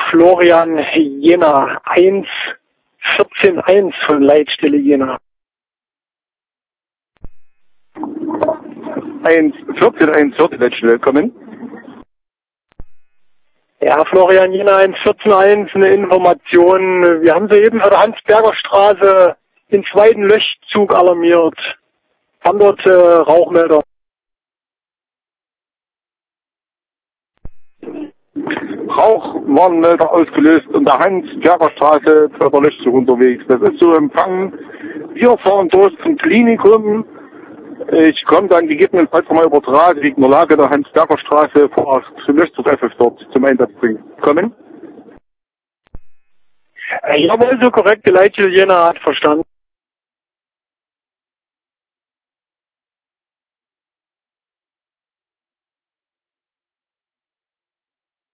Florian Jena, 1.14.1 von Leitstelle Jena. 1.14.1 hört die Leitstelle kommen. Ja, Florian Jena, 1.14.1, eine Information. Wir haben soeben für der Hans-Berger Straße den zweiten Löschzug alarmiert. Haben dort Rauchmelder. Rauchwarnmelder ausgelöst und der Hans-Berger Straße für der Löschzug unterwegs. Das ist so Empfang. Wir fahren durch zum Klinikum. Ich komme dann gegebenenfalls nochmal übertragen, wegen der Lage der Hans-Berger Straße vor zum Löschzug FF dort zum Einsatz bringen. Kommen? Jawohl, so korrekt, die Leitstelle Jena hat verstanden.